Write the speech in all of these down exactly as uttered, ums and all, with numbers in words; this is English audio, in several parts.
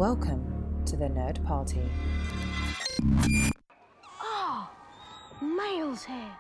Welcome to the Nerd Party. Oh, Miles here.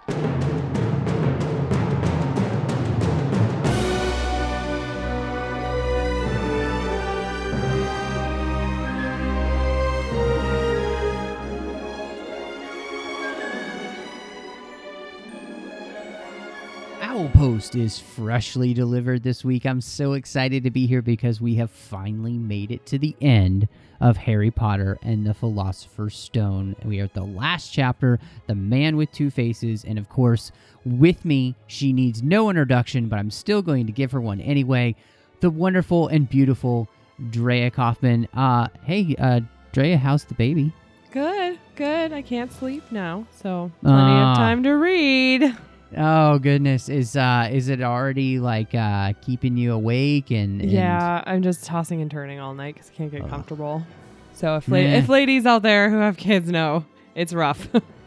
Owlpost is freshly delivered this week. I'm so excited to be here because we have finally made it to the end of Harry Potter and the Philosopher's Stone. We are at the last chapter, The Man with Two Faces, and of course, with me, she needs no introduction, but I'm still going to give her one anyway, the wonderful and beautiful Drea Kaufman. Uh, hey, uh, Drea, how's the baby? Good, good. I can't sleep now, so plenty Ah. of time to read. Oh goodness, is uh is it already like uh keeping you awake and, and Yeah, I'm just tossing and turning all night because I can't get Ugh. comfortable. So if la- Meh. if ladies out there who have kids know, it's rough.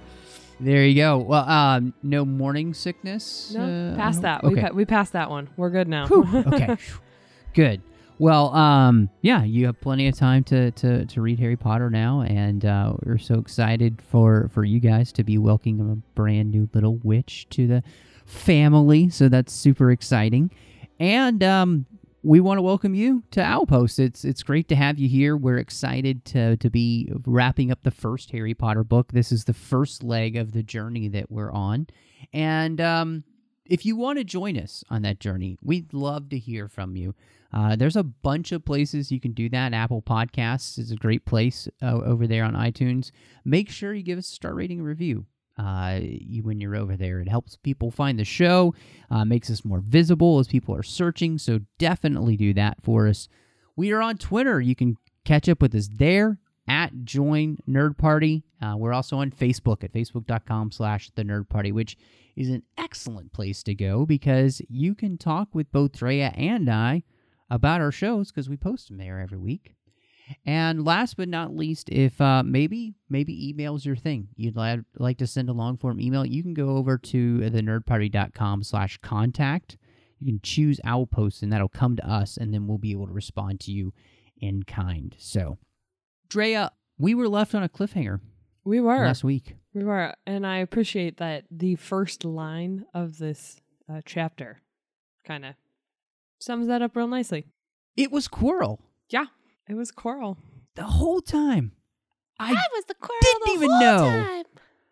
There you go. Well, um, no morning sickness. no, uh, past I that. hope? We Okay. pa- we passed that one. We're good now. Whew, okay. Good. Well, um, yeah, you have plenty of time to, to, to read Harry Potter now, and uh, we're so excited for, for you guys to be welcoming a brand new little witch to the family. So that's super exciting, and um, we want to welcome you to Owlpost. It's it's great to have you here. We're excited to to be wrapping up the first Harry Potter book. This is the first leg of the journey that we're on, and um, if you want to join us on that journey, we'd love to hear from you. Uh, there's a bunch of places you can do that. Apple Podcasts is a great place uh, over there on iTunes. Make sure you give us a star rating and review uh, you, when you're over there. It helps people find the show, uh, makes us more visible as people are searching, so definitely do that for us. We are on Twitter. You can catch up with us there at Join Nerd Party. Uh, we're also on Facebook at facebook.com slash the Nerd Party, which is an excellent place to go because you can talk with both Drea and I about our shows because we post them there every week. And last but not least, if uh, maybe maybe email's your thing, you'd li- like to send a long form email, you can go over to thenerdparty.com slash contact. You can choose Owlpost, and that'll come to us, and then we'll be able to respond to you in kind. So, Drea, we were left on a cliffhanger We were. last week. We were. And I appreciate that the first line of this uh, chapter kind of sums that up real nicely. It was Quirrell Yeah, it was Coral. the whole time. I was the Quirrell didn't the even whole know. time.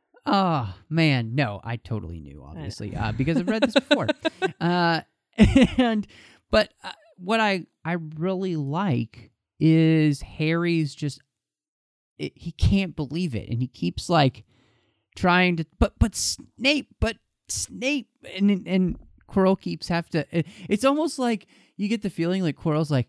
Oh, man. No, I totally knew, obviously, uh, because I've read this before. uh, and But uh, what I, I really like is Harry's just, it, he can't believe it. And he keeps, like, trying to, but but Snape, but Snape. And, and Quirrell keeps have to, it, it's almost like you get the feeling like Quirrell's like,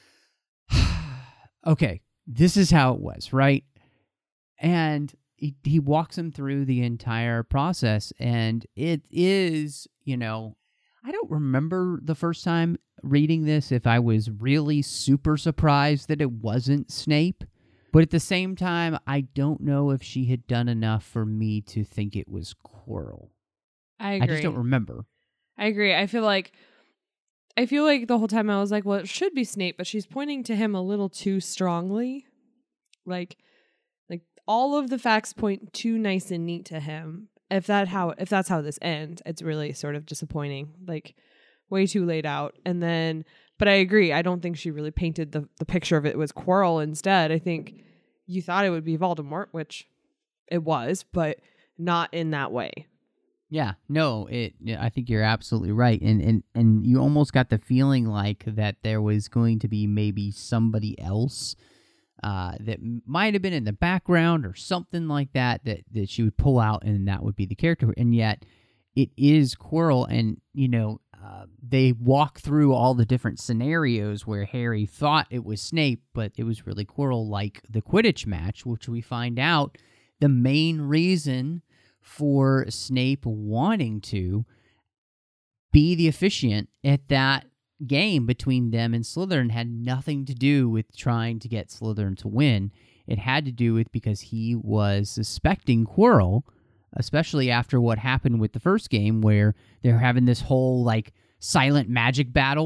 okay, this is how it was, right? And he, he walks him through the entire process, and it is, you know, I don't remember the first time reading this if I was really super surprised that it wasn't Snape, but at the same time, I don't know if she had done enough for me to think it was Quirrell. I I agree. just don't remember. I agree. I feel like I feel like the whole time I was like, well, it should be Snape, but she's pointing to him a little too strongly. Like like all of the facts point too nice and neat to him. If that how if that's how this ends, it's really sort of disappointing. Like way too laid out. And then but I agree. I don't think she really painted the, the picture of it was Quirrell instead. I think you thought it would be Voldemort, which it was, but not in that way. Yeah, no, it. yeah, I think you're absolutely right, and and and you almost got the feeling like that there was going to be maybe somebody else uh, that m- might have been in the background or something like that that that she would pull out, and that would be the character. And yet, it is Quirrell, and you know, uh, they walk through all the different scenarios where Harry thought it was Snape, but it was really Quirrell, like the Quidditch match, which we find out the main reason for Snape wanting to be the officiant at that game between them and Slytherin had nothing to do with trying to get Slytherin to win. It had to do with because he was suspecting Quirrell, especially after what happened with the first game where they're having this whole like silent magic battle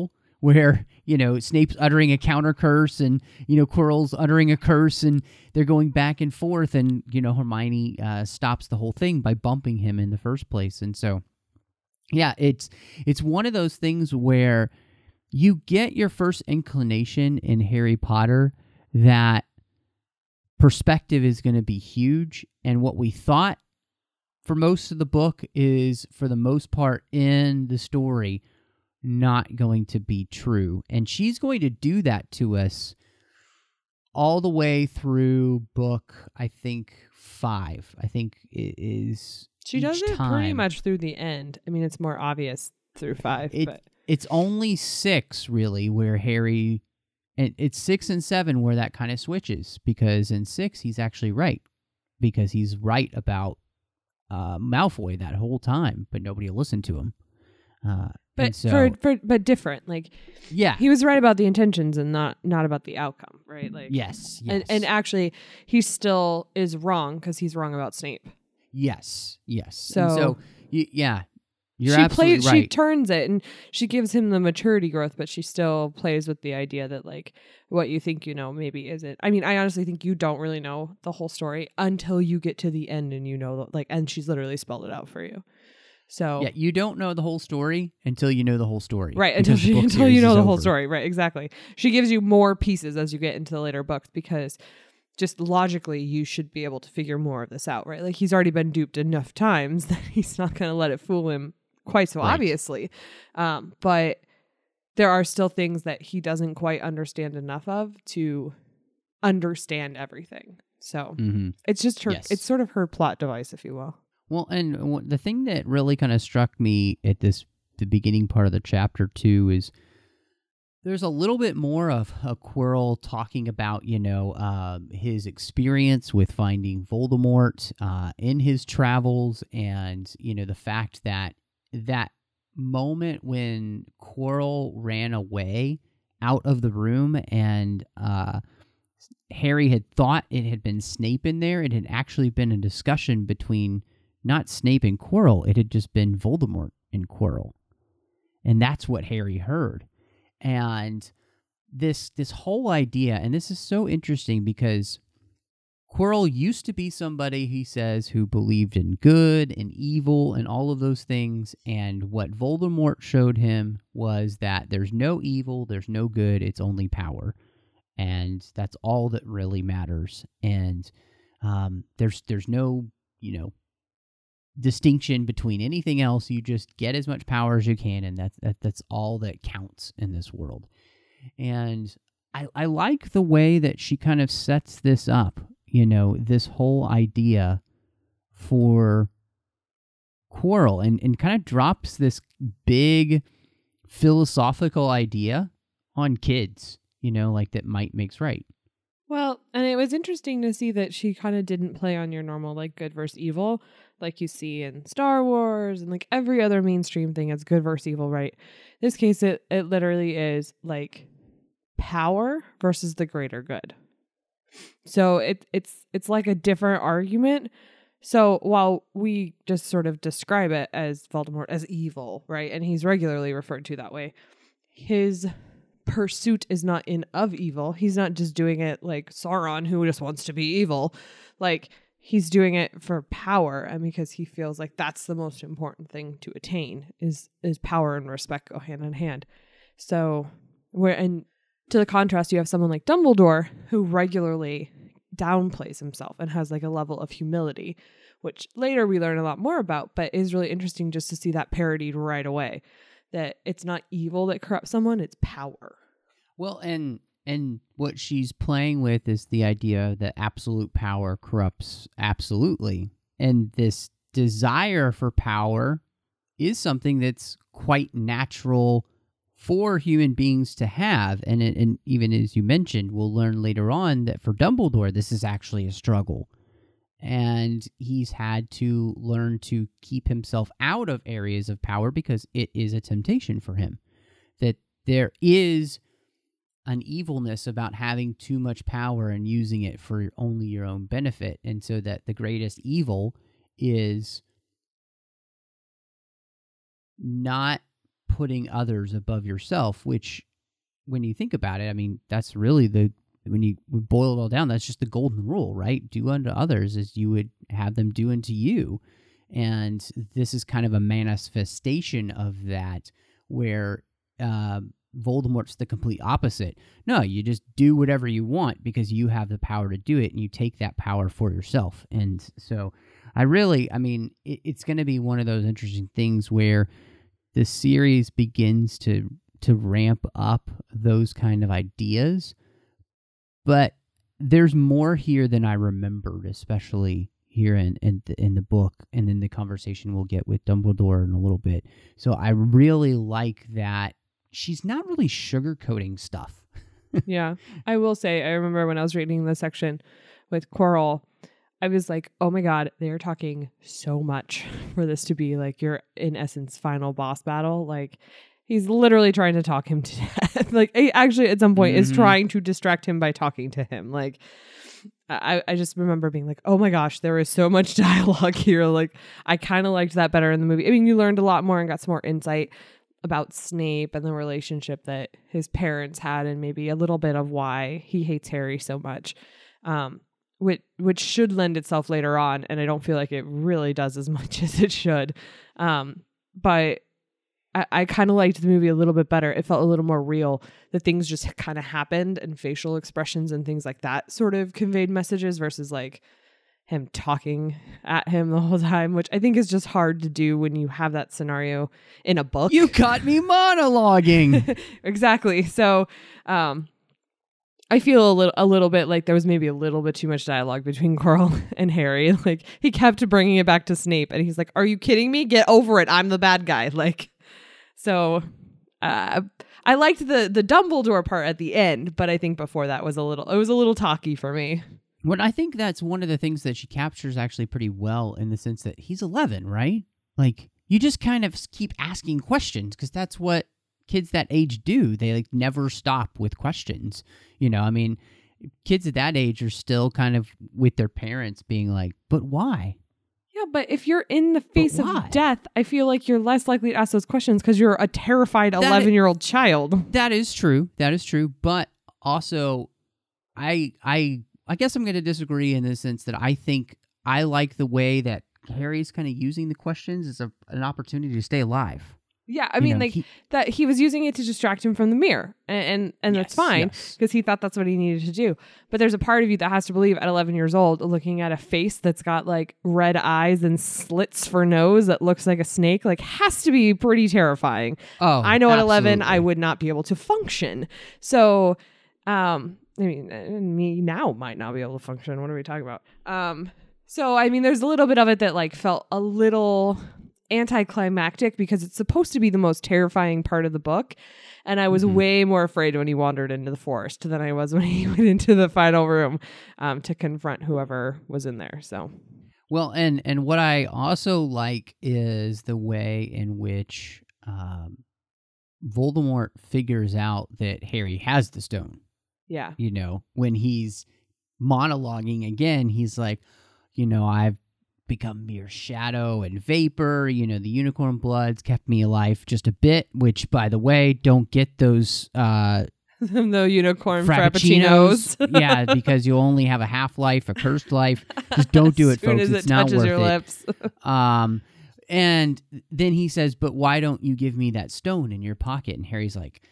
where, you know, Snape's uttering a counter curse and, you know, Quirrell's uttering a curse and they're going back and forth and, you know, Hermione uh, stops the whole thing by bumping him in the first place. And so, yeah, it's it's one of those things where you get your first inclination in Harry Potter that perspective is going to be huge. And what we thought for most of the book is, for the most part in the story, not going to be true. And she's going to do that to us all the way through book, I think, five. I think it is. She each does it time. pretty much through the end. I mean, it's more obvious through five, It, but it's only six, really, where Harry... And it's six and seven where that kind of switches, because in six, he's actually right. Because he's right about uh, Malfoy that whole time, but nobody will listen to him. Uh, but and so, for, for but different. Like, yeah. he was right about the intentions and not not about the outcome, right? Like, Yes, yes. And and actually, he still is wrong because he's wrong about Snape. Yes, yes. So, and so y- yeah, you're she absolutely plays, right. she turns it, and she gives him the maturity growth, but she still plays with the idea that, like, what you think you know maybe isn't. I mean, I honestly think you don't really know the whole story until you get to the end, and you know, like, and she's literally spelled it out for you. So Yeah, you don't know the whole story until you know the whole story. right, until because the she, book until series you know is the whole over. story. Right, exactly. She gives you more pieces as you get into the later books, because just logically you should be able to figure more of this out, right? Like, he's already been duped enough times that he's not going to let it fool him quite so Right. obviously. Um, but there are still things that he doesn't quite understand enough of to understand everything. So Mhm. it's just her, Yes. it's sort of her plot device, if you will. Well, and w- the thing that really kind of struck me at this the beginning part of the chapter too is there's a little bit more of a Quirrell talking about, you know, um, his experience with finding Voldemort uh, in his travels, and, you know, the fact that that moment when Quirrell ran away out of the room and uh, Harry had thought it had been Snape in there, it had actually been a discussion between not Snape and Quirrell, it had just been Voldemort and Quirrell. And that's what Harry heard. And this this whole idea, and this is so interesting because Quirrell used to be somebody, he says, who believed in good and evil and all of those things. And what Voldemort showed him was that there's no evil, there's no good, it's only power. And that's all that really matters. And um, there's there's no, you know, distinction between anything else. You just get as much power as you can, and that's that, that's all that counts in this world. And I, I like the way that she kind of sets this up, you know, this whole idea for Quirrell, and, and kind of drops this big philosophical idea on kids, you know, like that might makes right. Well, and it was interesting to see that she kind of didn't play on your normal, like, good versus evil, like you see in Star Wars and like every other mainstream thing. It's good versus evil, right? In this case, it, it literally is like power versus the greater good. So it it's it's like a different argument. So while we just sort of describe it as Voldemort as evil, right? And he's regularly referred to that way. His pursuit is not in of evil. He's not just doing it like Sauron, who just wants to be evil. Like, he's doing it for power, and because he feels like that's the most important thing to attain is is power and respect go hand in hand. So where and to the contrast, you have someone like Dumbledore who regularly downplays himself and has like a level of humility, which later we learn a lot more about, but is really interesting just to see that parodied right away. That it's not evil that corrupts someone, it's power. Well, and and what she's playing with is the idea that absolute power corrupts absolutely. And this desire for power is something that's quite natural for human beings to have. And, it, and even as you mentioned, we'll learn later on that for Dumbledore, this is actually a struggle. And he's had to learn to keep himself out of areas of power because it is a temptation for him. That there is an evilness about having too much power and using it for only your own benefit. And so that the greatest evil is not putting others above yourself, which when you think about it, I mean, that's really the, when you boil it all down, that's just the golden rule, right? Do unto others as you would have them do unto you. And this is kind of a manifestation of that, where uh, Voldemort's the complete opposite. No, you just do whatever you want because you have the power to do it, and you take that power for yourself. And so I really, I mean, it, it's going to be one of those interesting things where the series begins to to ramp up those kind of ideas. But there's more here than I remembered, especially here in in the, in the book, and in the conversation we'll get with Dumbledore in a little bit. So I really like that she's not really sugarcoating stuff. Yeah. I will say, I remember when I was reading the section with Quirrell, I was like, oh my God, they're talking so much for this to be like your, in essence, final boss battle. Like, he's literally trying to talk him to death. Like, he actually at some point mm-hmm. is trying to distract him by talking to him. Like, I, I just remember being like, oh my gosh, there is so much dialogue here. Like, I kind of liked that better in the movie. I mean, you learned a lot more and got some more insight about Snape and the relationship that his parents had, and maybe a little bit of why he hates Harry so much, um, which, which should lend itself later on. And I don't feel like it really does as much as it should. Um, but I, I kind of liked the movie a little bit better. It felt a little more real. The things just kind of happened, and facial expressions and things like that sort of conveyed messages versus like him talking at him the whole time, which I think is just hard to do when you have that scenario in a book. You caught me monologuing. Exactly. So um, I feel a little, a little bit like there was maybe a little bit too much dialogue between Quirrell and Harry. Like, he kept bringing it back to Snape, and he's like, "Are you kidding me? Get over it. I'm the bad guy." Like, so uh, I liked the the Dumbledore part at the end, but I think before that was a little, it was a little talky for me. Well, I think that's one of the things that she captures actually pretty well, in the sense that he's eleven, right? Like, you just kind of keep asking questions, because that's what kids that age do. They like never stop with questions. You know, I mean, kids at that age are still kind of with their parents being like, but why? Yeah, but if you're in the face of death, I feel like you're less likely to ask those questions because you're a terrified eleven-year-old child. That is true. That is true. But also, I I I guess I'm going to disagree in the sense that I think I like the way that Harry's kind of using the questions as a, an opportunity to stay alive. Yeah, I You mean, know, like he- that he was using it to distract him from the mirror, and and, and Yes, that's fine yes. because he thought that's what he needed to do. But there's a part of you that has to believe at eleven years old, looking at a face that's got like red eyes and slits for nose that looks like a snake, like has to be pretty terrifying. Oh, I know at eleven I absolutely. would not be able to function. So, um, I mean, uh, me now might not be able to function. What are we talking about? Um, so I mean, there's a little bit of it that like felt a little anticlimactic because it's supposed to be the most terrifying part of the book, and I was Mhm. way more afraid when he wandered into the forest than I was when he went into the final room um, to confront whoever was in there. So, Well, and and what I also like is the way in which um, Voldemort figures out that Harry has the stone. yeah, You know, when he's monologuing again, he's like, you know, I've become mere shadow and vapor. You know, the unicorn blood's kept me alive just a bit, which, by the way, don't get those uh, the unicorn frappuccinos. frappuccinos. Yeah, because you'll only have a half-life, a cursed life. Just don't do it, as soon folks. as It's it not touches worth your it. lips. Um, and then he says, but why don't you give me that stone in your pocket? And Harry's like,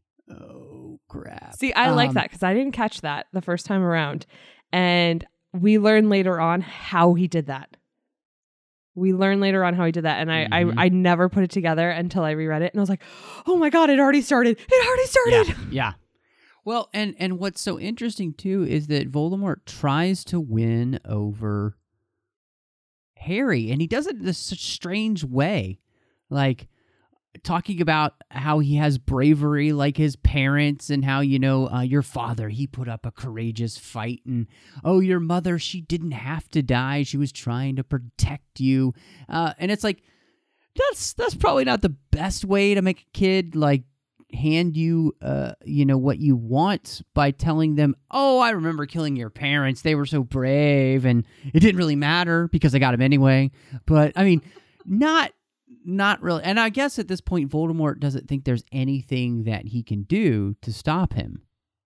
oh, crap. See, I like Um, that because I didn't catch that the first time around, and we learn later on how he did that. We learn later on how he did that, and I, Mhm. I I never put it together until I reread it, and I was like, "Oh my god, it already started! It already started!" Yeah, yeah. Well, and, and what's so interesting, too, is that Voldemort tries to win over Harry, and he does it in this such strange way. Like, talking about how he has bravery like his parents, and how, you know, uh, your father, he put up a courageous fight, and, oh, your mother, she didn't have to die. She was trying to protect you. Uh, and it's like, that's that's probably not the best way to make a kid, like, hand you, uh, you know, what you want by telling them, oh, I remember killing your parents. They were so brave, and it didn't really matter because I got them anyway. But, I mean, not not really. And I guess at this point, Voldemort doesn't think there's anything that he can do to stop him.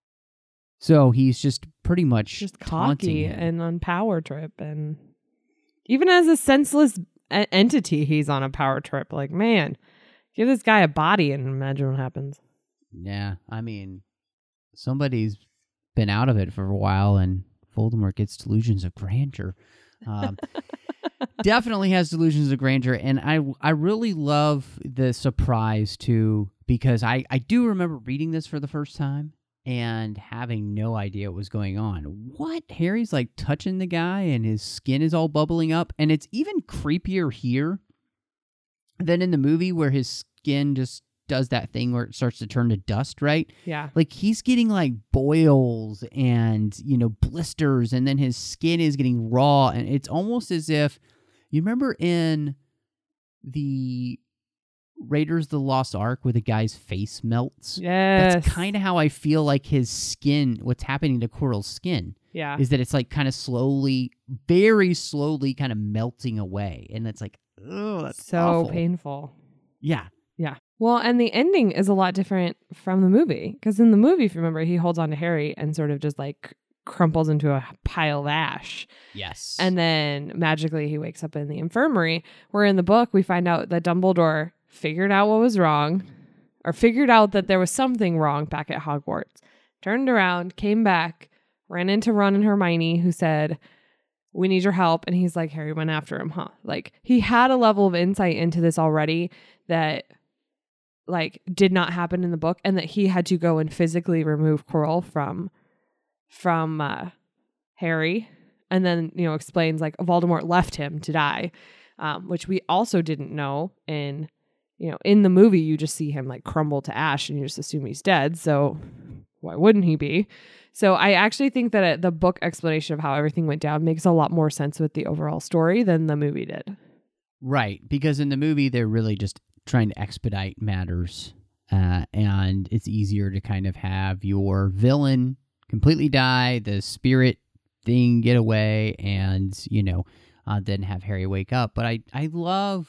So he's just pretty much Just taunting cocky him. and on power trip. And even as a senseless e- entity, he's on a power trip. Like, man, give this guy a body and imagine what happens. Yeah, I mean, somebody's been out of it for a while, and Voldemort gets delusions of grandeur. Um, definitely has delusions of grandeur, and I I really love the surprise too, because I I do remember reading this for the first time and having no idea what was going on. What? Harry's like touching the guy, and his skin is all bubbling up, and it's even creepier here than in the movie where his skin just does that thing where it starts to turn to dust, right? Yeah. Like he's getting like boils and, you know, blisters, and then his skin is getting raw, and it's almost as if, you remember in the Raiders of the Lost Ark where the guy's face melts? Yes. That's kind of how I feel like his skin, what's happening to Quirrell's skin, Yeah. is that it's like kind of slowly, very slowly kind of melting away. And it's like, oh, that's so awful. painful. Yeah. Yeah. Well, and the ending is a lot different from the movie. Because in the movie, if you remember, he holds on to Harry and sort of just like crumples into a pile of ash. Yes. And then magically he wakes up in the infirmary. Where in the book, we find out that Dumbledore figured out what was wrong, or figured out that there was something wrong back at Hogwarts, turned around, came back, ran into Ron and Hermione, who said, we need your help. And he's like, Harry went after him, huh? Like, he had a level of insight into this already that like did not happen in the book, and that he had to go and physically remove Quirrell from from uh, Harry, and then, you know, explains like Voldemort left him to die, um, which we also didn't know in, you know, in the movie. You just see him like crumble to ash, and you just assume he's dead. So why wouldn't he be? So I actually think that uh, the book explanation of how everything went down makes a lot more sense with the overall story than the movie did. Right, because in the movie they're really just trying to expedite matters, uh, and it's easier to kind of have your villain completely die, the spirit thing get away, and, you know, uh, then have Harry wake up. But I, I love,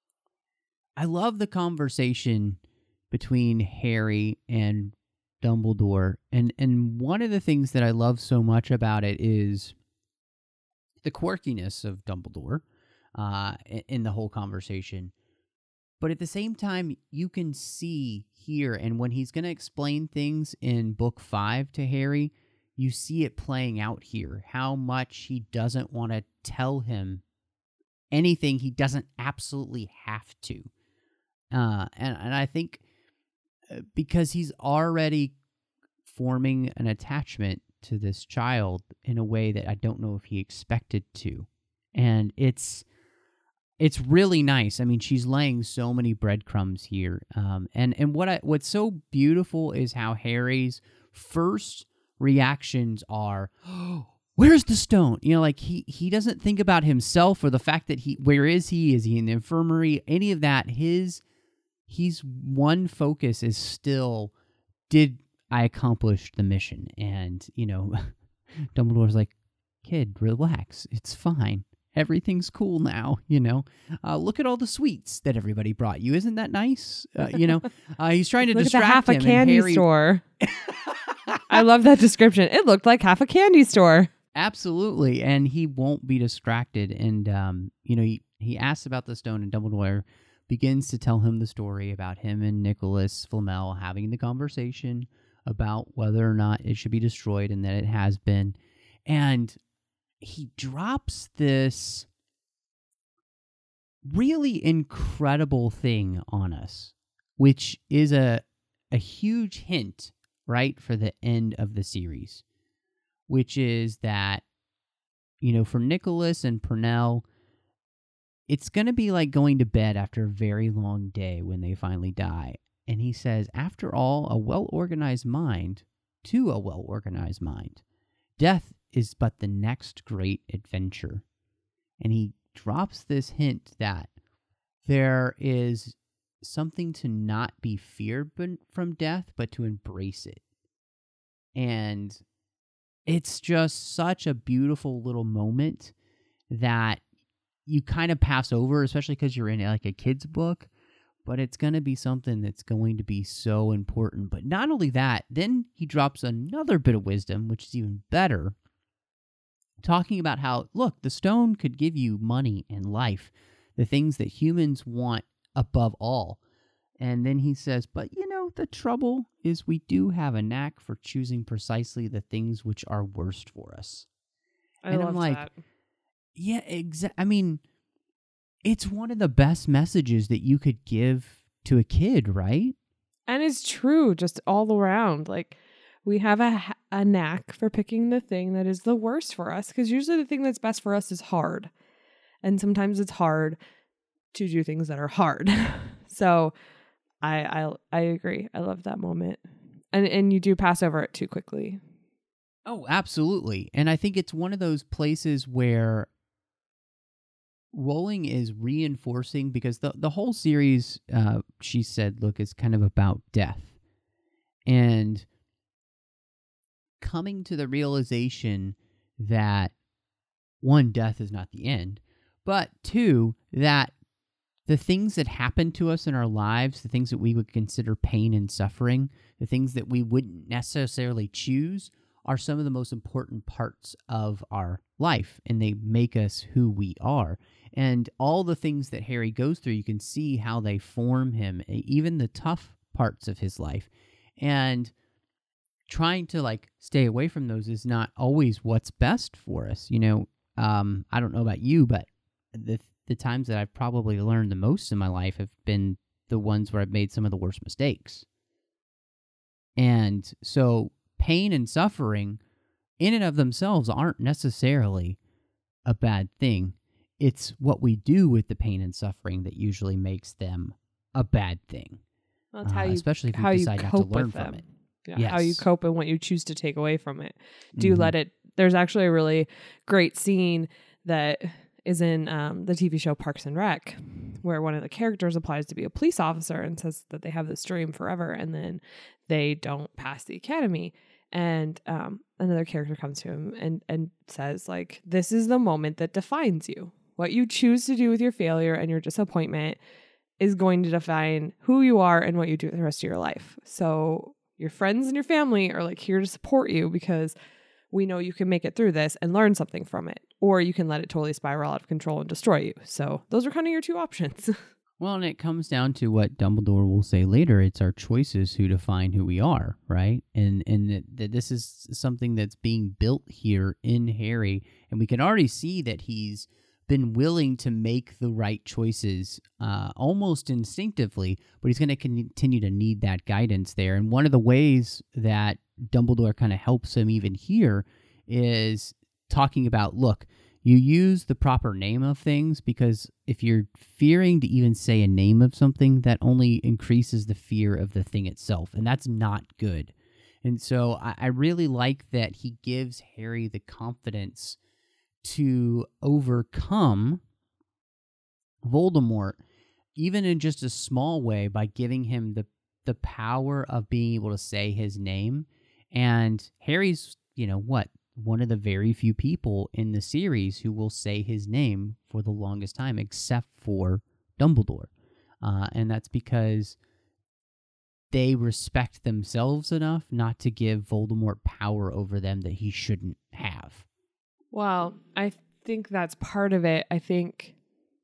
I love the conversation between Harry and Dumbledore, and and one of the things that I love so much about it is the quirkiness of Dumbledore, uh, in, in the whole conversation. But at the same time, you can see here, and when he's going to explain things in book five to Harry, you see it playing out here, how much he doesn't want to tell him anything he doesn't absolutely have to. Uh, and, and I think because he's already forming an attachment to this child in a way that I don't know if he expected to. And it's... It's really nice. I mean, she's laying so many breadcrumbs here, um, and and what I what's so beautiful is how Harry's first reactions are, oh, "Where's the stone?" You know, like he he doesn't think about himself or the fact that he where is he? Is he in the infirmary? Any of that? His he's one focus is still, did I accomplish the mission? And you know, Dumbledore's like, "Kid, relax. It's fine. Everything's cool now, you know. Uh, look at all the sweets that everybody brought you. Isn't that nice?" Uh, you know, uh, he's trying to Look distract at the half him. a candy and Harry... store. I love that description. It looked like half a candy store. Absolutely, and he won't be distracted. And um, you know, he he asks about the stone, and Dumbledore begins to tell him the story about him and Nicholas Flamel having the conversation about whether or not it should be destroyed, and that it has been, and he drops this really incredible thing on us, which is a a huge hint, right, for the end of the series, which is that, you know, for Nicholas and Purnell, it's going to be like going to bed after a very long day when they finally die. And he says, after all, a well-organized mind to a well-organized mind, death is but the next great adventure. And he drops this hint that there is something to not be feared from death, but to embrace it. And it's just such a beautiful little moment that you kind of pass over, especially because you're in like a kid's book, but it's going to be something that's going to be so important. But not only that, then he drops another bit of wisdom, which is even better, talking about how, look, the stone could give you money and life, the things that humans want above all. And then he says, but you know, the trouble is we do have a knack for choosing precisely the things which are worst for us. I and love I'm like, that. yeah, exactly. I mean, it's one of the best messages that you could give to a kid, right? And it's true just all around. Like, we have a, ha- a knack for picking the thing that is the worst for us, because usually the thing that's best for us is hard. And sometimes it's hard to do things that are hard. So I, I I agree. I love that moment. And and you do pass over it too quickly. Oh, absolutely. And I think it's one of those places where Rowling is reinforcing, because the, the whole series, uh, she said, look, is kind of about death. And coming to the realization that, one, death is not the end, but two, that the things that happen to us in our lives, the things that we would consider pain and suffering, the things that we wouldn't necessarily choose, are some of the most important parts of our life, and they make us who we are. And all the things that Harry goes through, you can see how they form him, even the tough parts of his life. And trying to like stay away from those is not always what's best for us. You know, um, I don't know about you, but the the times that I've probably learned the most in my life have been the ones where I've made some of the worst mistakes. And so pain and suffering in and of themselves aren't necessarily a bad thing. It's what we do with the pain and suffering that usually makes them a bad thing. Well, it's how Uh, you, especially if you how you decide not to cope learn with from them. it. Yeah, how you Yes. cope and what you choose to take away from it. Do Mhm. let it. There's actually a really great scene that is in um, the T V show Parks and Rec, where one of the characters applies to be a police officer and says that they have this dream forever, and then they don't pass the academy. And um, another character comes to him and, and says, like, this is the moment that defines you. What you choose to do with your failure and your disappointment is going to define who you are and what you do the rest of your life. So your friends and your family are like here to support you because we know you can make it through this and learn something from it, or you can let it totally spiral out of control and destroy you. So those are kind of your two options. Well, and it comes down to what Dumbledore will say later. It's our choices who define who we are, right? And and that, that this is something that's being built here in Harry, and we can already see that he's been willing to make the right choices uh, almost instinctively, but he's going to continue to need that guidance there. And one of the ways that Dumbledore kind of helps him even here is talking about, look, you use the proper name of things, because if you're fearing to even say a name of something, that only increases the fear of the thing itself, and that's not good. And so I, I really like that he gives Harry the confidence to overcome Voldemort, even in just a small way, by giving him the the power of being able to say his name. And Harry's, you know, what, one of the very few people in the series who will say his name for the longest time, except for Dumbledore. Uh, and that's because they respect themselves enough not to give Voldemort power over them that he shouldn't have. Well, I think that's part of it. I think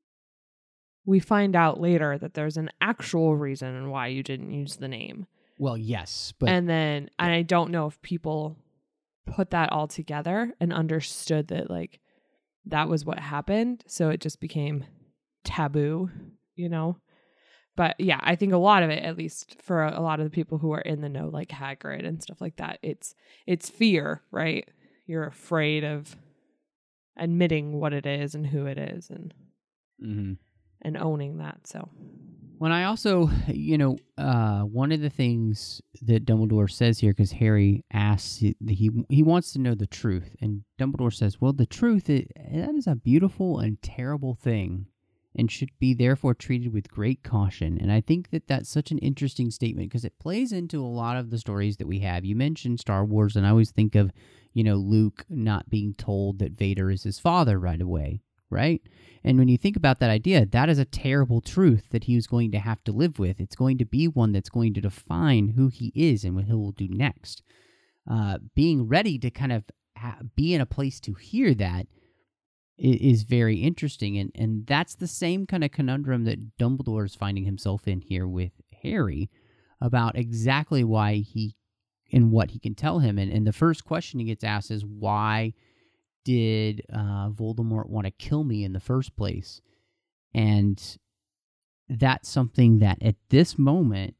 we find out later that there's an actual reason why you didn't use the name. Well, yes, but and then, and I don't know if people put that all together and understood that, like, that was what happened. So it just became taboo, you know? But yeah, I think a lot of it, at least for a, a lot of the people who are in the know, like Hagrid and stuff like that, it's it's fear, right? You're afraid of admitting what it is and who it is, and mm-hmm. and owning that. So when I also, you know, uh, one of the things that Dumbledore says here, because Harry asks, he, he he wants to know the truth, and Dumbledore says, well, the truth, is, that is a beautiful and terrible thing, and should be therefore treated with great caution. And I think that that's such an interesting statement, because it plays into a lot of the stories that we have. You mentioned Star Wars, and I always think of, you know, Luke not being told that Vader is his father right away, right? And when you think about that idea, that is a terrible truth that he was going to have to live with. It's going to be one that's going to define who he is and what he will do next. Uh, being ready to kind of ha- be in a place to hear that is, is very interesting. And, and that's the same kind of conundrum that Dumbledore is finding himself in here with Harry about exactly why he and what he can tell him. And, and the first question he gets asked is, why did uh, Voldemort want to kill me in the first place? And that's something that at this moment,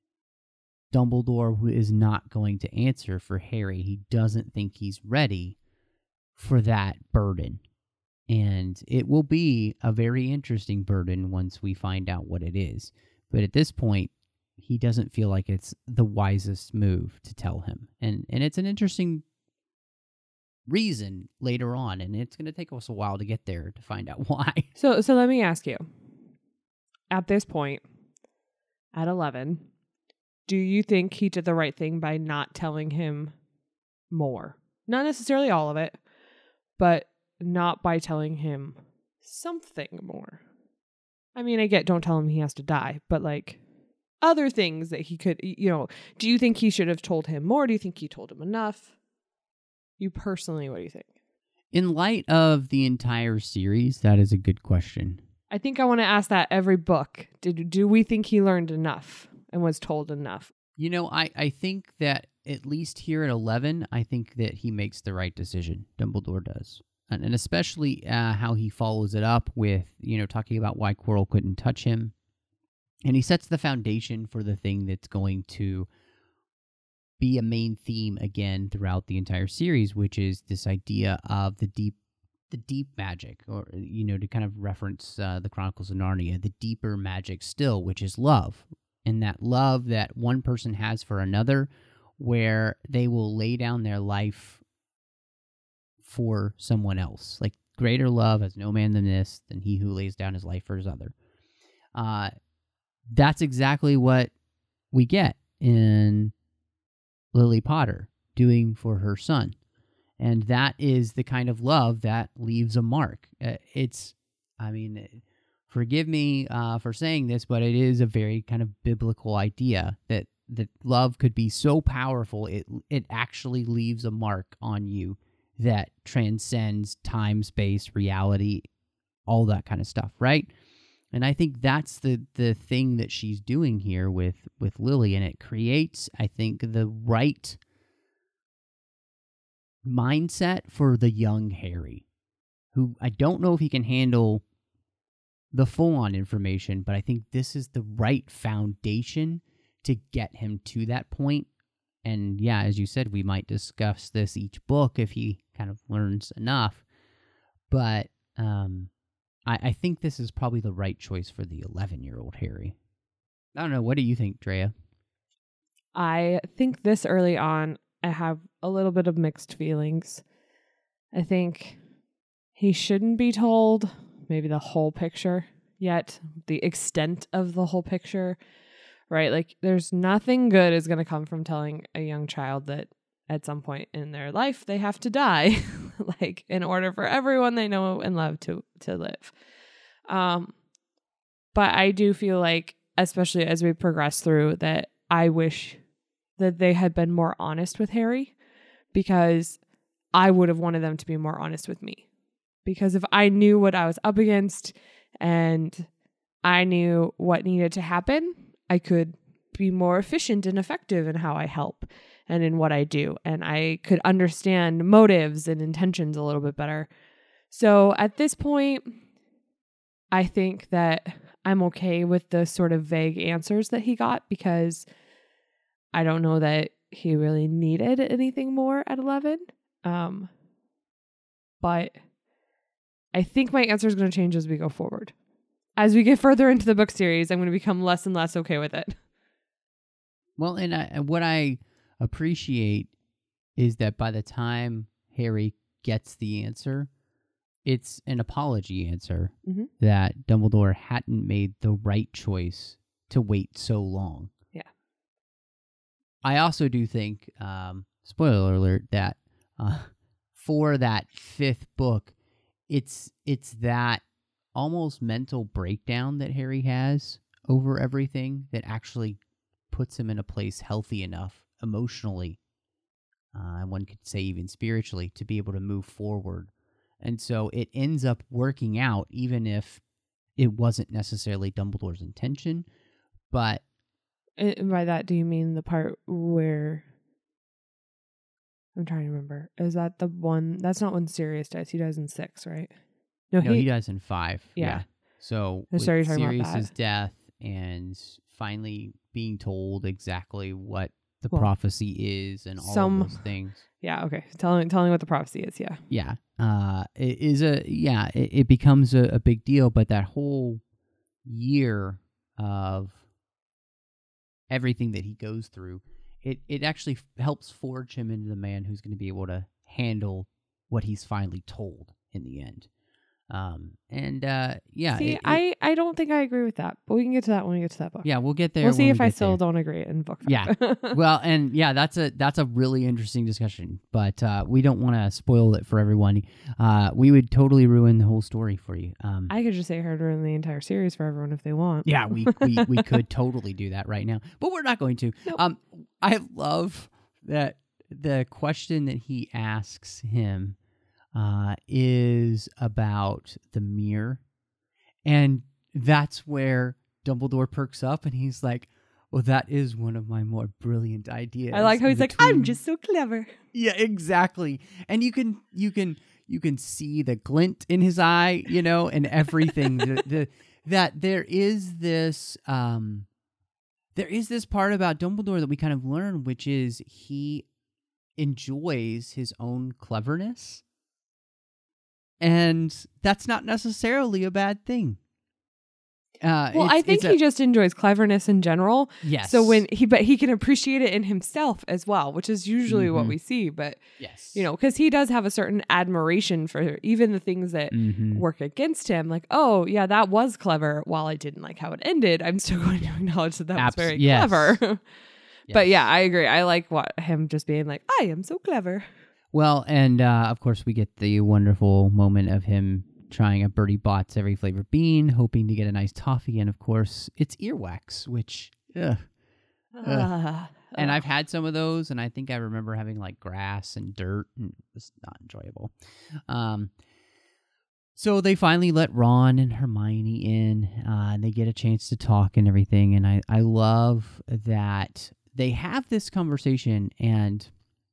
Dumbledore is not going to answer for Harry. He doesn't think he's ready for that burden. And it will be a very interesting burden once we find out what it is. But at this point, he doesn't feel like it's the wisest move to tell him. And and it's an interesting reason later on, and it's going to take us a while to get there to find out why. So so let me ask you, at this point, at eleven, do you think he did the right thing by not telling him more? Not necessarily all of it, but not by telling him something more. I mean, I get don't tell him he has to die, but like other things that he could, you know, do you think he should have told him more? Do you think he told him enough? You personally, what do you think? In light of the entire series, that is a good question. I think I want to ask that every book. Did do we think he learned enough and was told enough? You know, I, I think that at least here at eleven, I think that he makes the right decision. Dumbledore does. And, and especially uh, how he follows it up with, you know, talking about why Quirrell couldn't touch him. And he sets the foundation for the thing that's going to be a main theme again throughout the entire series, which is this idea of the deep the deep magic, or, you know, to kind of reference uh, the Chronicles of Narnia, the deeper magic still, which is love. And that love that one person has for another, where they will lay down their life for someone else. Like, greater love has no man than this, than he who lays down his life for his other. Uh, that's exactly what we get in Lily Potter doing for her son. And that is the kind of love that leaves a mark. Uh, it's, I mean, forgive me uh, for saying this, but it is a very kind of biblical idea that, that love could be so powerful, it it actually leaves a mark on you that transcends time, space, reality, all that kind of stuff, right? And I think that's the, the thing that she's doing here with, with Lily, and it creates, I think, the right mindset for the young Harry, who I don't know if he can handle the full-on information, but I think this is the right foundation to get him to that point. And yeah, as you said, we might discuss this each book if he kind of learns enough, but um I, I think this is probably the right choice for the eleven-year-old Harry. I don't know. What do you think, Drea? I think this early on, I have a little bit of mixed feelings. I think he shouldn't be told maybe the whole picture yet, the extent of the whole picture, right? Like, there's nothing good is going to come from telling a young child that at some point in their life they have to die, like, in order for everyone they know and love to to live. Um, but I do feel like, especially as we progress through, that I wish that they had been more honest with Harry, because I would have wanted them to be more honest with me. Because if I knew what I was up against and I knew what needed to happen, I could be more efficient and effective in how I help and in what I do. And I could understand motives and intentions a little bit better. So at this point, I think that I'm okay with the sort of vague answers that he got, because I don't know that he really needed anything more at eleven. Um, but I think my answer is going to change as we go forward. As we get further into the book series, I'm going to become less and less okay with it. Well, and, I, and what I appreciate is that by the time Harry gets the answer, it's an apology answer, mm-hmm. that Dumbledore hadn't made the right choice to wait so long. Yeah. I also do think, um, spoiler alert, that uh, for that fifth book, it's it's that almost mental breakdown that Harry has over everything that actually puts him in a place healthy enough emotionally, uh, and one could say even spiritually, to be able to move forward. And so it ends up working out, even if it wasn't necessarily Dumbledore's intention. But And by that, do you mean the part where I'm trying to remember? Is that the one? That's not when Sirius dies. He dies in six, right? no, he, dies in five. Yeah. Yeah. So I'm with sorry, you're talking about Sirius's that. death and finally being told exactly what the Well, prophecy is and all some- of those things. Yeah. Okay. Telling telling what the prophecy is. Yeah. Yeah. Uh, it is a yeah. It, it becomes a, a big deal, but that whole year of everything that he goes through, it it actually f- helps forge him into the man who's going to be able to handle what he's finally told in the end. Um, and uh, yeah, See, it- it- I I don't think I agree with that, but we can get to that when we get to that book. yeah, we'll get there. We'll see when if we I get still there. don't agree in book Yeah. five. Well, and yeah, that's a that's a really interesting discussion, but uh, we don't want to spoil it for everyone. Uh, we would totally ruin the whole story for you. Um, I could just say harder in the entire series for everyone if they want. yeah, we, we we could totally do that right now, but we're not going to. Nope. Um, I love that the question that he asks him uh, is about the mirror, and that's where Dumbledore perks up, and he's like, well, that is one of my more brilliant ideas. I like how in he's like, I'm between-" just so clever. Yeah, exactly. And you can you can you can see the glint in his eye, you know, and everything. the, the that there is this um there is this part about Dumbledore that we kind of learn, which is he enjoys his own cleverness. And that's not necessarily a bad thing. Uh, Well, it's- I think it's a- he just enjoys cleverness in general. yes. So when he, but he can appreciate it in himself as well, which is usually what Mhm. we see. But yes, you know, because he does have a certain admiration for even the things that Mhm. work against him. Like, oh yeah, that was clever. While I didn't like how it ended, I'm still going to acknowledge that that Abs- was very yes. clever. But Yes. yeah, I agree. I like what him just being like, I am so clever. Well, and uh, of course, we get the wonderful moment of him trying a Bertie Bott's every flavor bean, hoping to get a nice toffee, and of course, it's earwax, which, ugh. Ah, And ugh. I've had some of those, and I think I remember having like grass and dirt, and it was not enjoyable. Um, so they finally let Ron and Hermione in, uh, and they get a chance to talk and everything, and I, I love that they have this conversation, and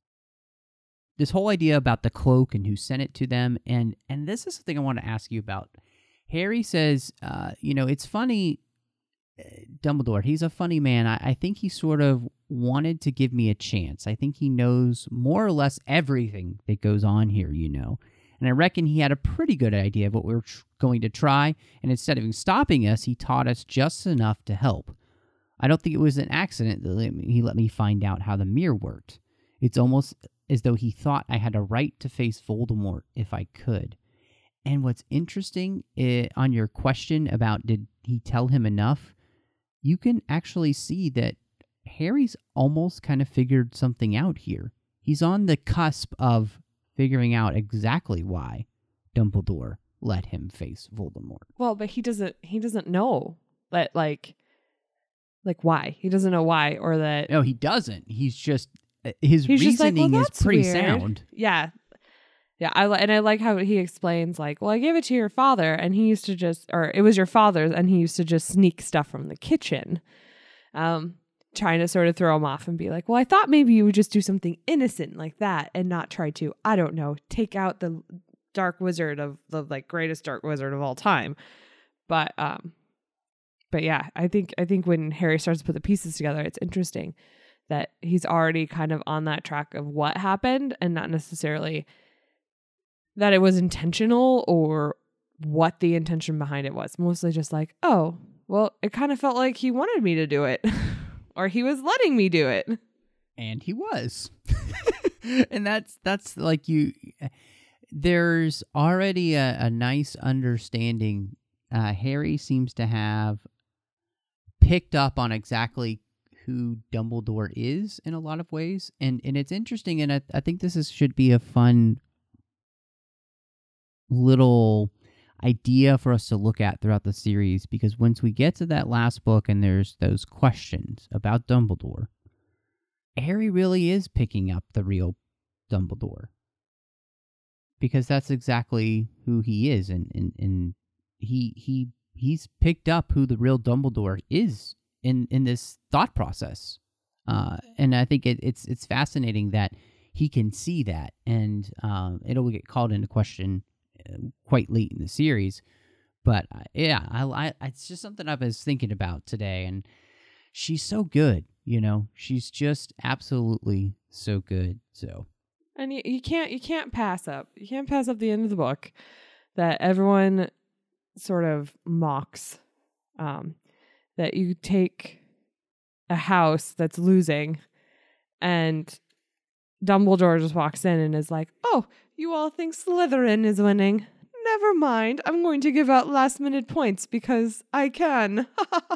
this whole idea about the cloak and who sent it to them, and and this is something I want to ask you about. Harry says, uh, you know, it's funny, uh, Dumbledore, he's a funny man. I, I think he sort of wanted to give me a chance. I think he knows more or less everything that goes on here, you know. And I reckon he had a pretty good idea of what we were tr- going to try, and instead of stopping us, he taught us just enough to help. I don't think it was an accident that let me, he let me find out how the mirror worked. It's almost as though he thought I had a right to face Voldemort if I could. And what's interesting uh, on your question about did he tell him enough, you can actually see that Harry's almost kind of figured something out here. He's on the cusp of figuring out exactly why Dumbledore let him face Voldemort. Well, but he doesn't. He doesn't know that, like, like why he doesn't know why, or that No, he doesn't. He's just uh, his he's just like, reasoning well, is that's pretty weird. sound. Yeah, yeah. I li- and I like how he explains, like, well, I gave it to your father, and he used to just, or it was your father's, and he used to just sneak stuff from the kitchen, um, trying to sort of throw him off and be like, well, I thought maybe you would just do something innocent like that and not try to, I don't know, take out the dark wizard of the like greatest dark wizard of all time, but um. But yeah, I think I think when Harry starts to put the pieces together, it's interesting that he's already kind of on that track of what happened and not necessarily that it was intentional or what the intention behind it was. Mostly just like, oh, well, it kind of felt like he wanted me to do it or he was letting me do it. And he was. And that's that's like you there's already a, a nice understanding. Uh, Harry seems to have picked up on exactly who Dumbledore is in a lot of ways, and and it's interesting, and I, I think this is should be a fun little idea for us to look at throughout the series, because once we get to that last book and there's those questions about Dumbledore, Harry really is picking up the real Dumbledore, because that's exactly who he is, and, and, and he he he's picked up who the real Dumbledore is in, in this thought process. Uh, and I think it, it's it's fascinating that he can see that, and um, it'll get called into question quite late in the series. But uh, yeah, I, I, it's just something I was thinking about today, and she's so good, you know. She's just absolutely so good. So, and you, you can't you can't pass up you can't pass up the end of the book that everyone sort of mocks. Um, that you take a house that's losing, and Dumbledore just walks in and is like, "Oh, you all think Slytherin is winning? Never mind. I'm going to give out last minute points because I can."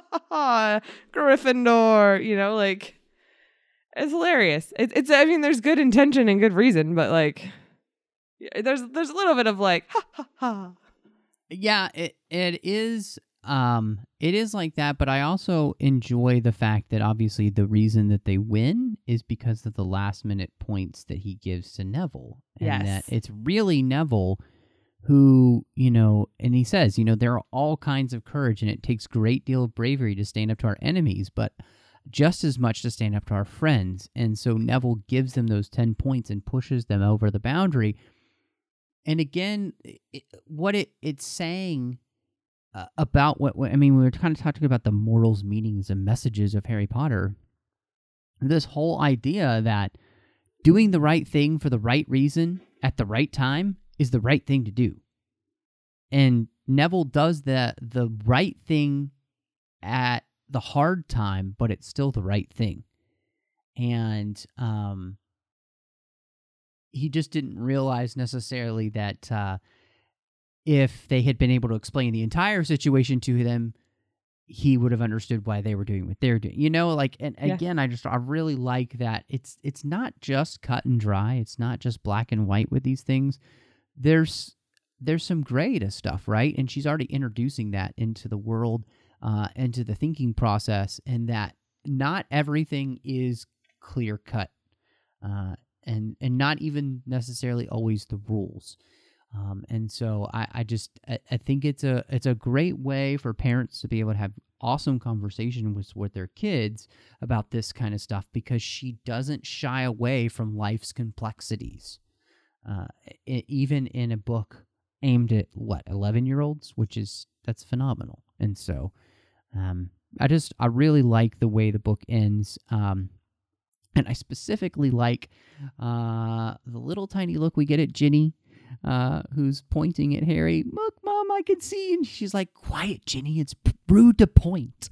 Gryffindor, you know, like, it's hilarious. It, it's, I mean, there's good intention and good reason, but like, there's there's a little bit of like, ha ha ha. Yeah, it it is. Um, it is like that, but I also enjoy the fact that obviously the reason that they win is because of the last minute points that he gives to Neville. And Yes. that it's really Neville who, you know, and he says, you know, there are all kinds of courage and it takes great deal of bravery to stand up to our enemies, but just as much to stand up to our friends. And so Neville gives them those ten points and pushes them over the boundary. And again, it, what it it's saying Uh, about what, what I mean, we were kind of talking about the morals, meanings, and messages of Harry Potter. This whole idea that doing the right thing for the right reason at the right time is the right thing to do, and Neville does the the right thing at the hard time, but it's still the right thing, and um, he just didn't realize necessarily that. Uh, If they had been able to explain the entire situation to them, he would have understood why they were doing what they're doing. You know, like, and Yeah. again, I just, I really like that it's, it's not just cut and dry. It's not just black and white with these things. There's, there's some gray to stuff, right? And she's already introducing that into the world, uh, into the thinking process, and that not everything is clear cut, uh, and, and not even necessarily always the rules. Um, and so I, I just I, I think it's a it's a great way for parents to be able to have awesome conversation with with their kids about this kind of stuff, because she doesn't shy away from life's complexities, uh, it, even in a book aimed at what eleven year olds, which is that's phenomenal. And so um, I just I really like the way the book ends. Um, and I specifically like uh, the little tiny look we get at Ginny. Uh, who's pointing at Harry. Look, Mom, I can see. And she's like, quiet, Ginny. It's rude to point.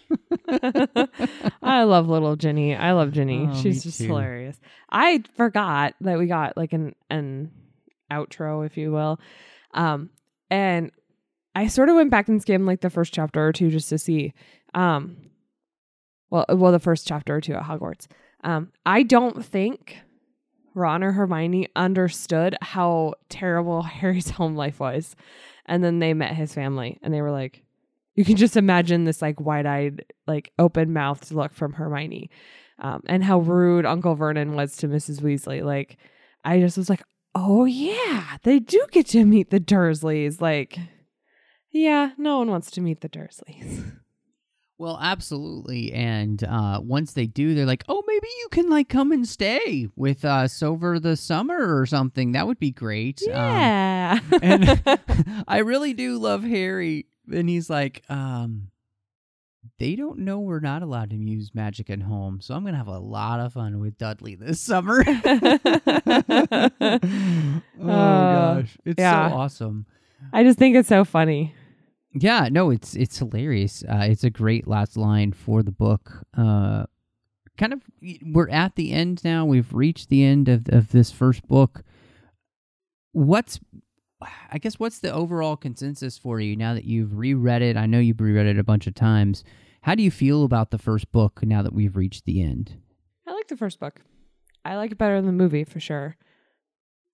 I love little Ginny. I love Ginny. Oh, She's me just too. hilarious. I forgot that we got like an an outro, if you will. Um, and I sort of went back and skimmed like the first chapter or two just to see. Um, well, well, the first chapter or two at Hogwarts. Um, I don't think Ron or Hermione understood how terrible Harry's home life was. And then they met his family and they were like, you can just imagine this like wide-eyed, like open-mouthed look from Hermione, um, and how rude Uncle Vernon was to Missus Weasley. Like, I just was like, oh yeah, they do get to meet the Dursleys. Like, yeah, no one wants to meet the Dursleys. Well, absolutely. And uh, once they do, they're like, oh, maybe you can like come and stay with us over the summer or something. That would be great. Yeah. Um, and I really do love Harry. And he's like, um, they don't know we're not allowed to use magic at home, so I'm going to have a lot of fun with Dudley this summer. Oh, gosh. It's yeah. so awesome. I just think it's so funny. Yeah, no, it's it's hilarious. Uh, it's a great last line for the book. Uh, kind of, we're at the end now. We've reached the end of of this first book. What's, I guess, what's the overall consensus for you now that you've reread it? I know you've reread it a bunch of times. How do you feel about the first book now that we've reached the end? I like the first book. I like it better than the movie for sure.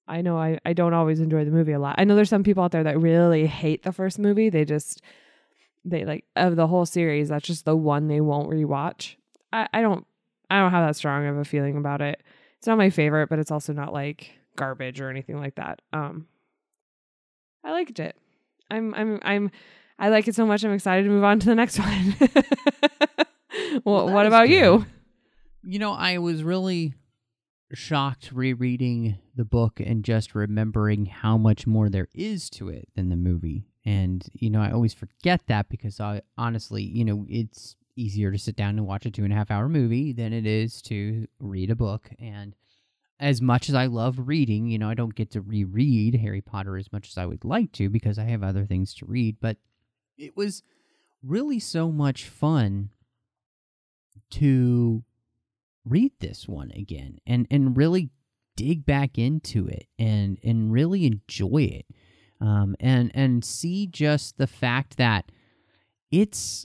I know I, I don't always enjoy the movie a lot. I know there's some people out there that really hate the first movie. They just, they like, of the whole series, that's just the one they won't rewatch. I, I don't, I don't have that strong of a feeling about it. It's not my favorite, but it's also not like garbage or anything like that. Um, I liked it. I'm, I'm, I'm, I like it so much. I'm excited to move on to the next one. well, Well, what that is about good. you? You know, I was really shocked rereading the book and just remembering how much more there is to it than the movie. And, you know, I always forget that because I honestly, you know, it's easier to sit down and watch a two and a half hour movie than it is to read a book. And as much as I love reading, you know, I don't get to reread Harry Potter as much as I would like to because I have other things to read. But it was really so much fun to read this one again and, and really dig back into it and, and really enjoy it. Um, and, and see just the fact that it's,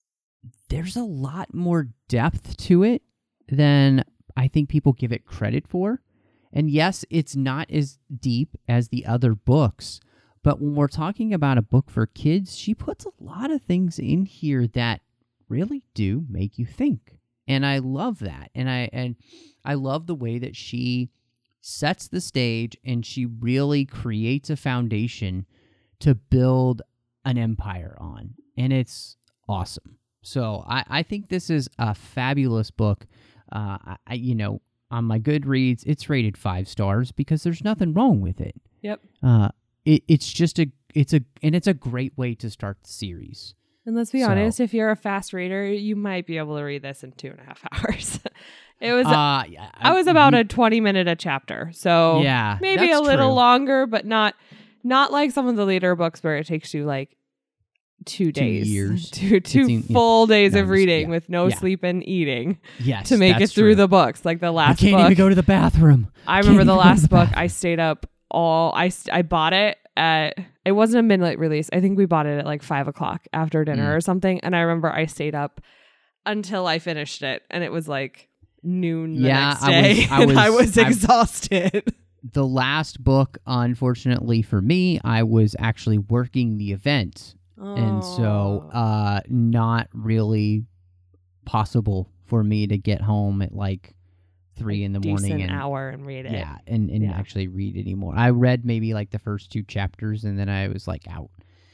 there's a lot more depth to it than I think people give it credit for. And yes, it's not as deep as the other books, but when we're talking about a book for kids, she puts a lot of things in here that really do make you think. And I love that. And I and I love the way that she sets the stage and she really creates a foundation to build an empire on. And it's awesome. So I, I think this is a fabulous book. Uh, I, you know, on my Goodreads, it's rated five stars because there's nothing wrong with it. Yep. Uh, it, it's just a, it's a, and it's a great way to start the series. And let's be So- honest, if you're a fast reader, you might be able to read this in two and a half hours. it was, Uh, yeah, I was about a twenty minute a chapter. So yeah, maybe that's a little true. longer, but not, not like some of the later books where it takes you like two days, years. two, two in- full days no, of just- reading yeah. with no Yeah. sleep and eating Yes, to make it that's through true. the books. Like the I last can't book. even go to the bathroom. I Can't remember the even go to last the book. bathroom. I stayed up all. I st- I bought it at. It wasn't a midnight release. I think we bought it at like five o'clock after dinner Mm. or something. And I remember I stayed up until I finished it, and it was like noon the Yeah, next I day, was- I and I was- was I- exhausted. The last book, unfortunately for me, I was actually working the event. And so Oh. uh, not really possible for me to get home at like three in the morning decent and hour and read it. yeah, and, and Yeah. actually read anymore. I read maybe like the first two chapters and then I was like out.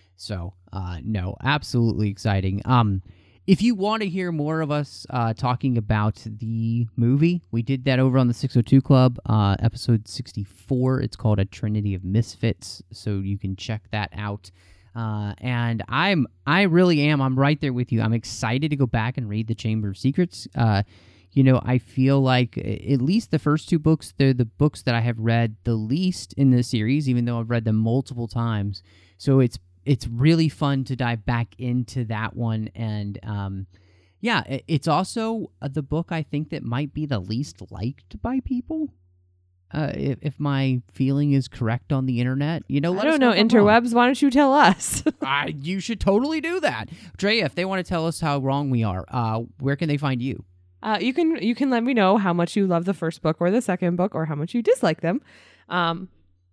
So uh, no, absolutely exciting. Um, if you want to hear more of us uh, talking about the movie, we did that over on the six oh two Club, uh, episode sixty-four. It's called A Trinity of Misfits, so you can check that out. Uh, and I'm, I really am. I'm right there with you. I'm excited to go back and read the Chamber of Secrets. Uh, you know, I feel like at least the first two books, they're the books that I have read the least in the series, even though I've read them multiple times. So it's it's really fun to dive back into that one. And um, yeah, it, it's also the book I think that might be the least liked by people. Uh, if, if my feeling is correct on the internet, you know, I let don't us know, if I'm wrong. interwebs. Why don't you tell us? I, you should totally do that. Drea, if they want to tell us how wrong we are, uh, where can they find you? Uh, you can you can let me know how much you love the first book or the second book or how much you dislike them um,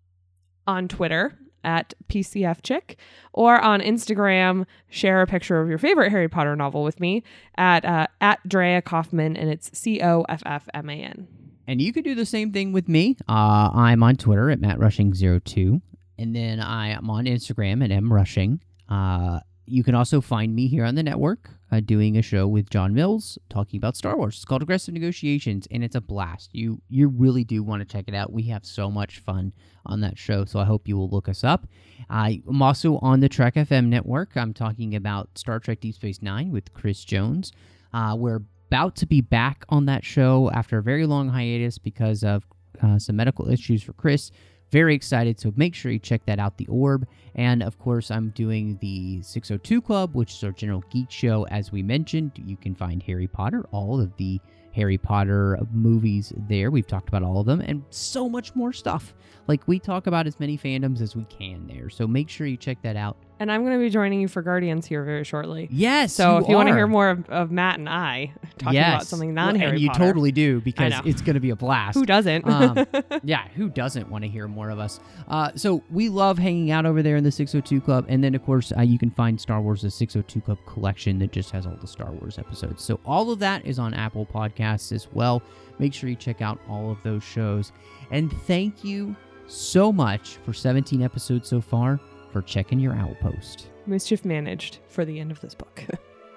on Twitter at P C F Chick or on Instagram. Share a picture of your favorite Harry Potter novel with me at uh, at Drea Kaufman, and it's C O F F M A N. And you could do the same thing with me. Uh, I'm on Twitter at Matt Rushing zero two, and then I am on Instagram at M Rushing. Uh, you can also find me here on the network uh, doing a show with John Mills talking about Star Wars. It's called Aggressive Negotiations, and it's a blast. You you really do want to check it out. We have so much fun on that show, so I hope you will look us up. I'm also on the Trek F M network. I'm talking about Star Trek Deep Space Nine with Chris Jones. Uh, we're about to be back on that show after a very long hiatus because of uh, some medical issues for Chris. Very excited, so make sure you check that out, The Orb. And, of course, I'm doing the six oh two Club, which is our general geek show. As we mentioned, you can find Harry Potter, all of the Harry Potter movies there. We've talked about all of them, and so much more stuff. Like, we talk about as many fandoms as we can there, so make sure you check that out. And I'm going to be joining you for Guardians here very shortly. Yes. So you if you want to are. hear more of, of Matt and I talking yes. about something Well, non-Harry and you Potter. totally do, because know. it's going to be a blast. Who doesn't? um, yeah, who doesn't want to hear more of us? Uh, so we love hanging out over there in the six oh two Club. And then, of course, uh, you can find Star Wars, the six oh two Club collection that just has all the Star Wars episodes. So all of that is on Apple Podcasts as well. Make sure you check out all of those shows. And thank you so much for seventeen episodes so far for checking your Outpost. Mischief managed for the end of this book.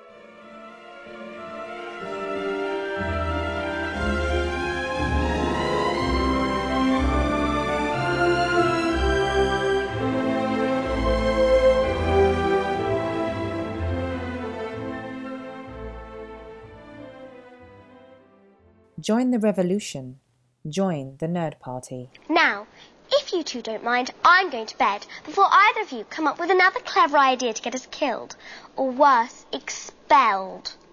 Join the revolution. Join the Nerd Party. Now, if you two don't mind, I'm going to bed before either of you come up with another clever idea to get us killed. Or worse, expelled.